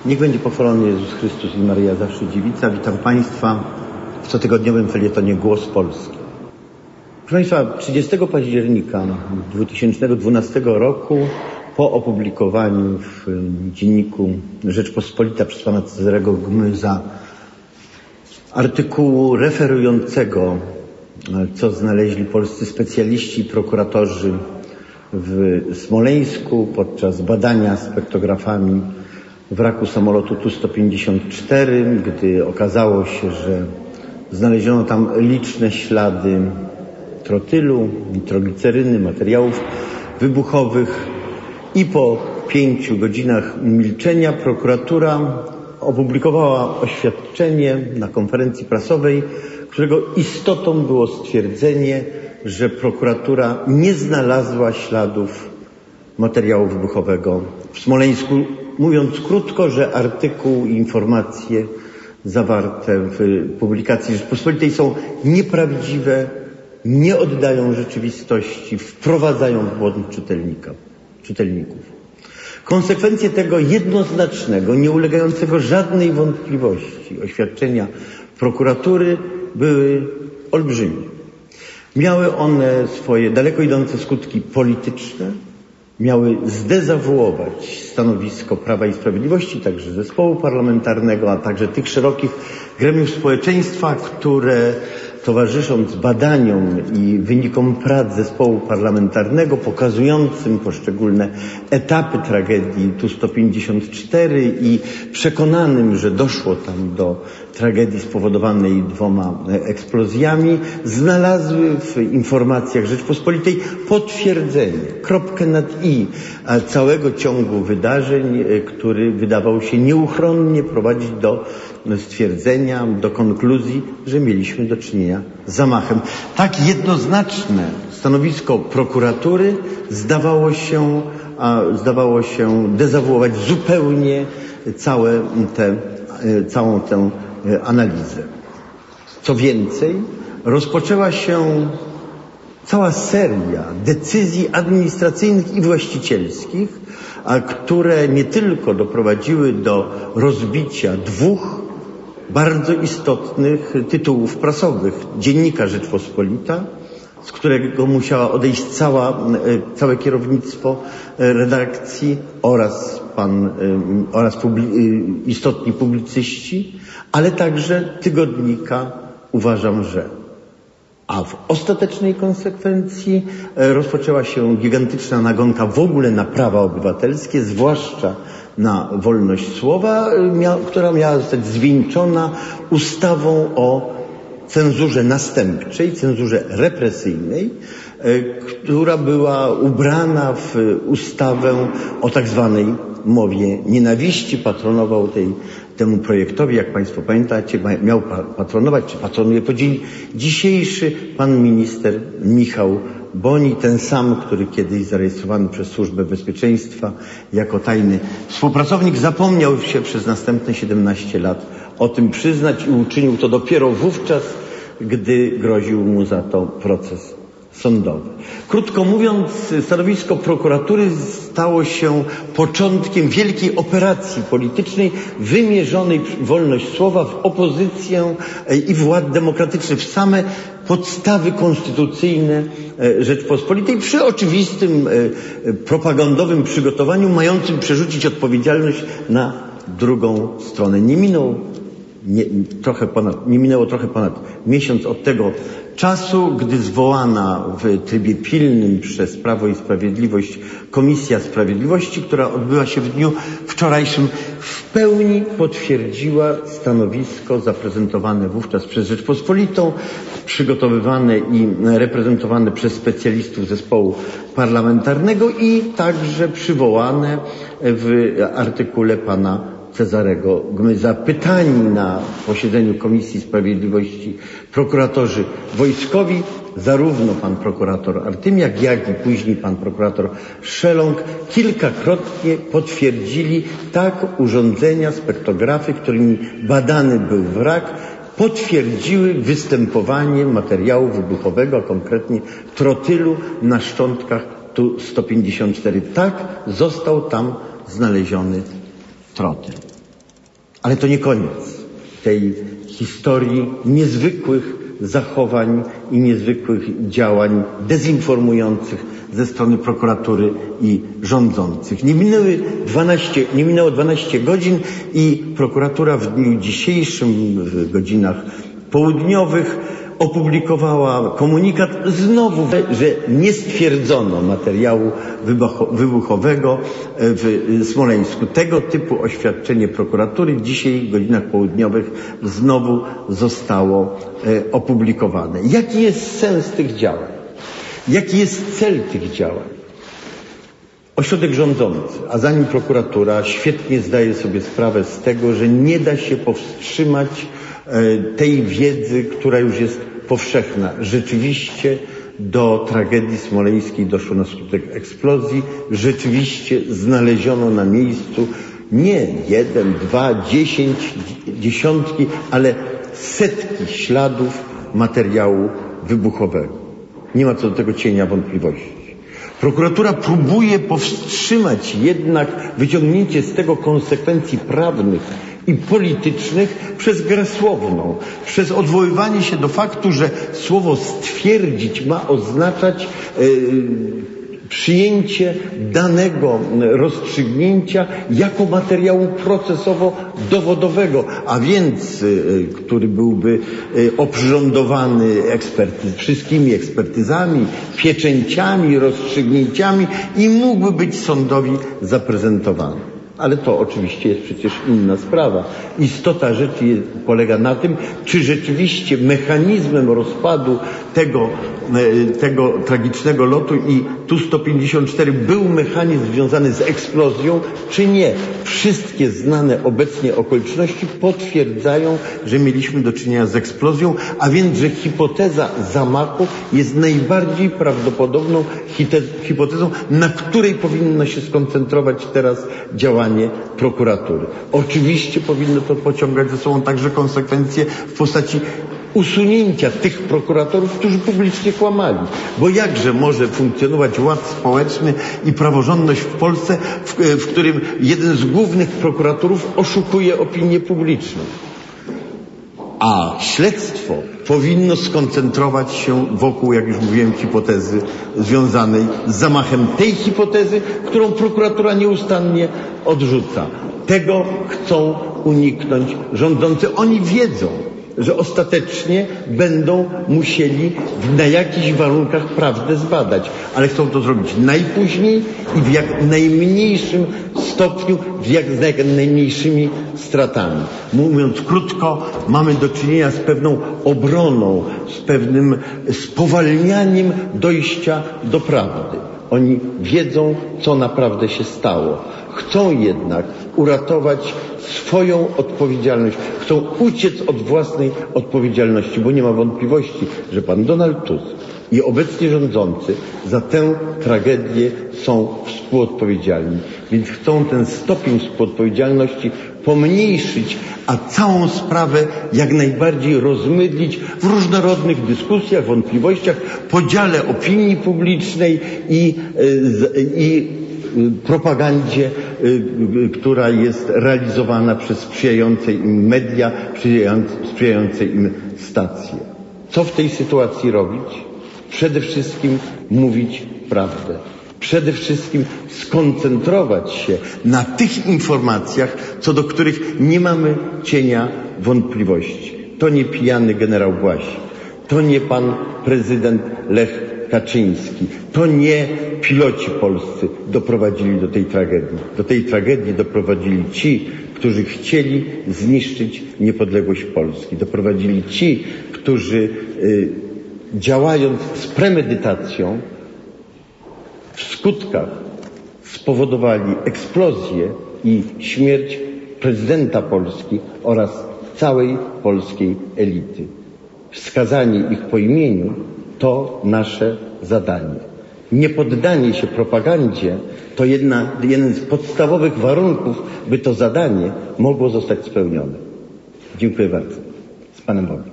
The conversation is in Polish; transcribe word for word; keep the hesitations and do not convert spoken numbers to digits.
Niech będzie pochwalony Jezus Chrystus i Maryja zawsze dziewica. Witam Państwa w cotygodniowym felietonie Głos Polski. Proszę Państwa, trzydziestego października dwa tysiące dwunastego roku po opublikowaniu w dzienniku Rzeczpospolita przez pana Cezarego Gmyza artykułu referującego, co znaleźli polscy specjaliści i prokuratorzy w Smoleńsku podczas badania spektrografami wraku samolotu Tu sto pięćdziesiąt cztery, gdy okazało się, że znaleziono tam liczne ślady trotylu, nitrogliceryny, materiałów wybuchowych i po pięciu godzinach milczenia prokuratura opublikowała oświadczenie na konferencji prasowej, którego istotą było stwierdzenie, że prokuratura nie znalazła śladów materiału wybuchowego w Smoleńsku. Mówiąc krótko, że artykuł i informacje zawarte w publikacji Rzeczpospolitej są nieprawdziwe, nie oddają rzeczywistości, wprowadzają w błąd czytelnika, czytelników. Konsekwencje tego jednoznacznego, nie ulegającego żadnej wątpliwości oświadczenia prokuratury były olbrzymie. Miały one swoje daleko idące skutki polityczne, miały zdezawuować stanowisko Prawa i Sprawiedliwości, także zespołu parlamentarnego, a także tych szerokich gremiów społeczeństwa, które towarzysząc badaniom i wynikom prac zespołu parlamentarnego pokazującym poszczególne etapy tragedii Tu sto pięćdziesiąt cztery i przekonanym, że doszło tam do tragedii spowodowanej dwoma eksplozjami, znalazły w informacjach Rzeczpospolitej potwierdzenie, kropkę nad i całego ciągu wydarzeń, który wydawał się nieuchronnie prowadzić do stwierdzenia, do konkluzji, że mieliśmy do czynienia z zamachem. Tak jednoznaczne stanowisko prokuratury zdawało się, a, zdawało się dezawuować zupełnie całe te, całą tę analizę. Co więcej, rozpoczęła się cała seria decyzji administracyjnych i właścicielskich, a które nie tylko doprowadziły do rozbicia dwóch bardzo istotnych tytułów prasowych. Dziennika Rzeczpospolita, z którego musiała odejść cała, całe kierownictwo redakcji oraz pan, oraz publi, istotni publicyści, ale także tygodnika Uważam, że. A w ostatecznej konsekwencji rozpoczęła się gigantyczna nagonka w ogóle na prawa obywatelskie, zwłaszcza na wolność słowa, która miała zostać zwieńczona ustawą o cenzurze następczej, cenzurze represyjnej, która była ubrana w ustawę o tak zwanej mowie nienawiści. Patronował tej, temu projektowi, jak Państwo pamiętacie, miał patronować, czy patronuje po dzień dzisiejszy pan minister Michał Boni, ten sam, który kiedyś zarejestrowany przez Służbę Bezpieczeństwa jako tajny współpracownik zapomniał się przez następne siedemnaście lat o tym przyznać i uczynił to dopiero wówczas, gdy groził mu za to proces sądowy. Krótko mówiąc, stanowisko prokuratury stało się początkiem wielkiej operacji politycznej wymierzonej w wolność słowa, w opozycję i w ład demokratyczny, w same podstawy konstytucyjne Rzeczpospolitej, przy oczywistym propagandowym przygotowaniu mającym przerzucić odpowiedzialność na drugą stronę. Nie minął Nie, trochę ponad, nie minęło trochę ponad miesiąc od tego czasu, gdy zwołana w trybie pilnym przez Prawo i Sprawiedliwość Komisja Sprawiedliwości, która odbyła się w dniu wczorajszym, w pełni potwierdziła stanowisko zaprezentowane wówczas przez Rzeczpospolitą, przygotowywane i reprezentowane przez specjalistów zespołu parlamentarnego i także przywołane w artykule pana Cezarego Gmyza. Pytani na posiedzeniu Komisji Sprawiedliwości prokuratorzy wojskowi, zarówno pan prokurator Artymiak, jak i później pan prokurator Szeląg, kilkakrotnie potwierdzili, tak urządzenia, spektrografy, którymi badany był wrak, potwierdziły występowanie materiału wybuchowego, a konkretnie trotylu na szczątkach Tu sto pięćdziesiąt cztery. Tak, został tam znaleziony trotyl. Ale to nie koniec tej historii niezwykłych zachowań i niezwykłych działań dezinformujących ze strony prokuratury i rządzących. Nie minęły dwanaście, nie minęło dwanaście godzin i prokuratura w dniu dzisiejszym, w godzinach południowych, opublikowała komunikat znowu, że nie stwierdzono materiału wybuchowego w Smoleńsku. Tego typu oświadczenie prokuratury dzisiaj w godzinach południowych znowu zostało opublikowane. Jaki jest sens tych działań? Jaki jest cel tych działań? Ośrodek rządzący, a za nim prokuratura, świetnie zdaje sobie sprawę z tego, że nie da się powstrzymać tej wiedzy, która już jest powszechna. Rzeczywiście do tragedii smoleńskiej doszło na skutek eksplozji. Rzeczywiście znaleziono na miejscu nie jeden, dwa, dziesięć, dziesiątki, ale setki śladów materiału wybuchowego. Nie ma co do tego cienia wątpliwości. Prokuratura próbuje powstrzymać jednak wyciągnięcie z tego konsekwencji prawnych i politycznych przez grę słowną, przez odwoływanie się do faktu, że słowo stwierdzić ma oznaczać yy, przyjęcie danego rozstrzygnięcia jako materiału procesowo-dowodowego, a więc yy, który byłby yy, oprzyrządowany ekspertyz, wszystkimi ekspertyzami, pieczęciami, rozstrzygnięciami i mógłby być sądowi zaprezentowany. Ale to oczywiście jest przecież inna sprawa. Istota rzeczy polega na tym, czy rzeczywiście mechanizmem rozpadu tego, tego tragicznego lotu i Tu sto pięćdziesiąt cztery był mechanizm związany z eksplozją, czy nie. Wszystkie znane obecnie okoliczności potwierdzają, że mieliśmy do czynienia z eksplozją, a więc, że hipoteza zamachu jest najbardziej prawdopodobną hipotezą, na której powinno się skoncentrować teraz działanie prokuratury. Oczywiście powinno to pociągać ze sobą także konsekwencje w postaci usunięcia tych prokuratorów, którzy publicznie kłamali. Bo jakże może funkcjonować ład społeczny i praworządność w Polsce, w, w którym jeden z głównych prokuratorów oszukuje opinię publiczną? A śledztwo powinno skoncentrować się wokół, jak już mówiłem, hipotezy związanej z zamachem tej hipotezy, którą prokuratura nieustannie odrzuca. Tego chcą uniknąć rządzący. Oni wiedzą, że ostatecznie będą musieli na jakichś warunkach prawdę zbadać, ale chcą to zrobić najpóźniej i w jak najmniejszym stopniu, w jak, z jak najmniejszymi stratami. Mówiąc krótko, mamy do czynienia z pewną obroną, z pewnym spowalnianiem dojścia do prawdy. Oni wiedzą, co naprawdę się stało. Chcą jednak uratować swoją odpowiedzialność. Chcą uciec od własnej odpowiedzialności, bo nie ma wątpliwości, że pan Donald Tusk i obecnie rządzący za tę tragedię są współodpowiedzialni. Więc chcą ten stopień współodpowiedzialności pomniejszyć, a całą sprawę jak najbardziej rozmydlić w różnorodnych dyskusjach, wątpliwościach, podziale opinii publicznej i, i propagandzie, która jest realizowana przez sprzyjające im media, sprzyjające im stacje. Co w tej sytuacji robić? Przede wszystkim mówić prawdę. Przede wszystkim skoncentrować się na tych informacjach, co do których nie mamy cienia wątpliwości. To nie pijany generał Błasik, to nie pan prezydent Lech Kaczyński, to nie piloci polscy doprowadzili do tej tragedii. Do tej tragedii doprowadzili ci, którzy chcieli zniszczyć niepodległość Polski. Doprowadzili ci, którzy y, działając z premedytacją w skutkach spowodowali eksplozję i śmierć prezydenta Polski oraz całej polskiej elity. Wskazanie ich po imieniu to nasze zadanie. Niepoddanie się propagandzie to jedna, jeden z podstawowych warunków, by to zadanie mogło zostać spełnione. Dziękuję bardzo. Z Panem Bogiem.